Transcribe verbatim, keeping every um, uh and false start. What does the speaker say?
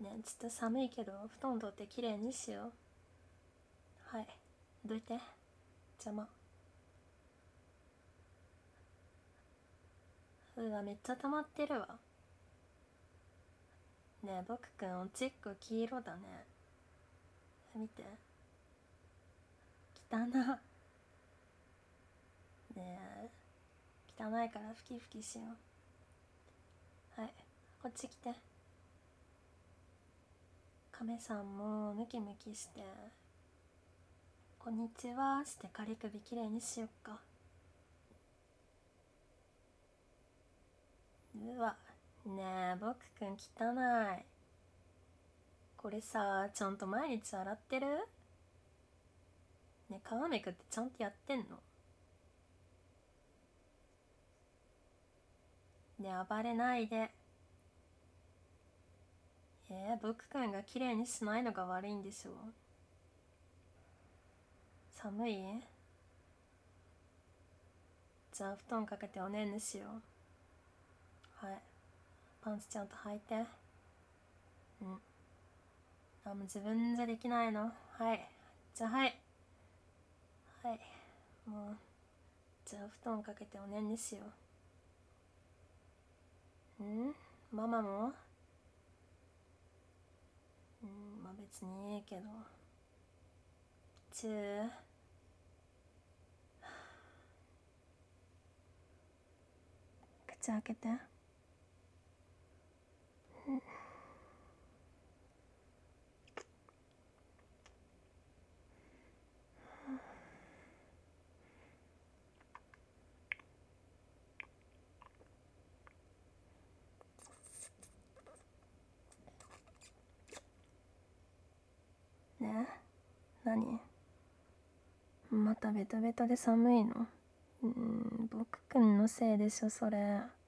ねえ、ちょっと寒いけど布団取ってきれいにしよう。はい、どいて、邪魔。うわ、めっちゃ溜まってるわ。ねえ、僕くんおちっこ黄色だね。見て、汚な。ねえ、汚いからふきふきしよう。はい、こっち来て。亀さんもムキムキしてこんにちはして仮首きれいにしよっか。うわ、ねえ僕くん汚い。これさ、ちゃんと毎日洗ってる？ねえ、皮めくってちゃんとやってんの？ねえ、暴れないで。えー、僕くんがきれいにしないのが悪いんでしょ。寒い？じゃあ布団かけておねんねしよう。はい、パンツちゃんと履いて。うん、あ、もう自分じゃできないの？はい、じゃあはい、はい、もうじゃあ布団かけておねんねしよう。ん、ママも？うん、まあ別にいいけど。チュー。口開けて。ねえ、何？またベトベトで寒いの？うん、僕くんのせいでしょそれ。